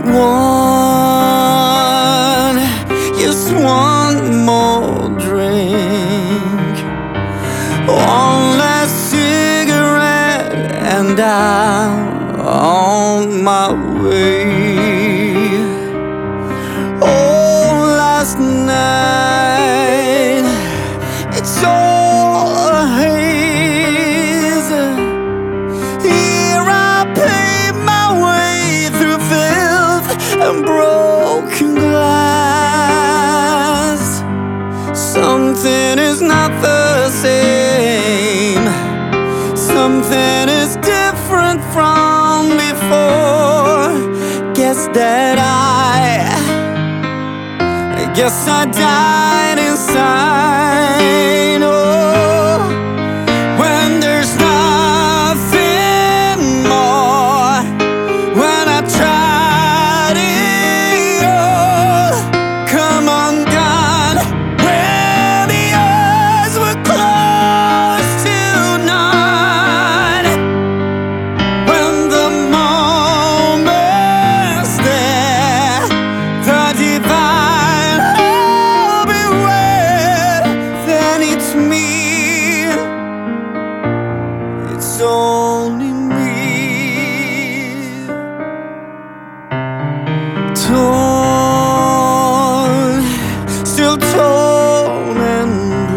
One, just one more drink, one last cigarette, and I'm on my way. Oh, last night, it's all a haze. Here I pay my way through filth and broken glass. Something is not the same. Something is different from before. Guess I died inside. Oh, when there's nothing more, when I tried it all, come undone, when the eyes were closed to none, when the moment's there, the divine, I'll be where, then it's me. It's only me. Torn, still torn and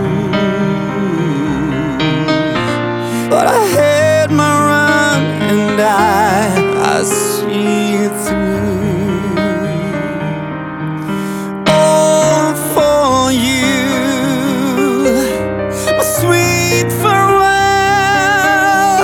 bruised, but I had my run and I see it through. All for you, my sweet farewell.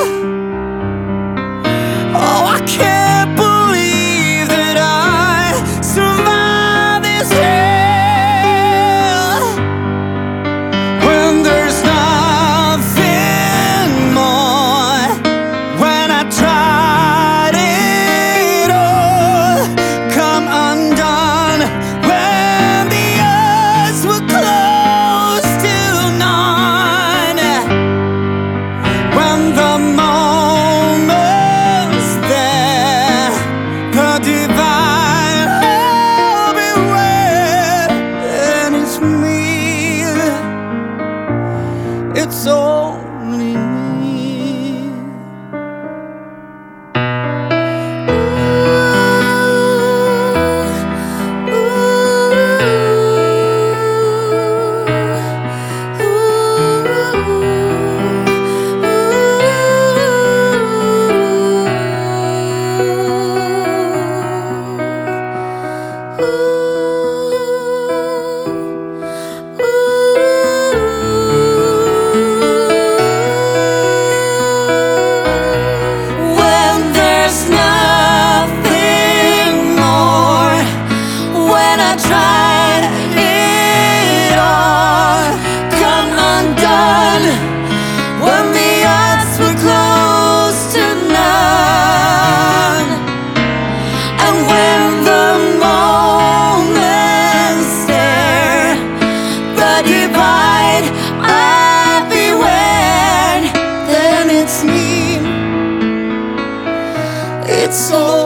Oh, I can't believe that I survived this hell. When there's nothing more, when I tried it all, come undone, when the eyes were closed to none, when the moment's there, the divine, I'll be where, and it's me. It's only me. When there's nothing more, when I tried it all, come undone, when the odds were close to none, and when the moment's there, the divide, I'll be where, then it's me. It's all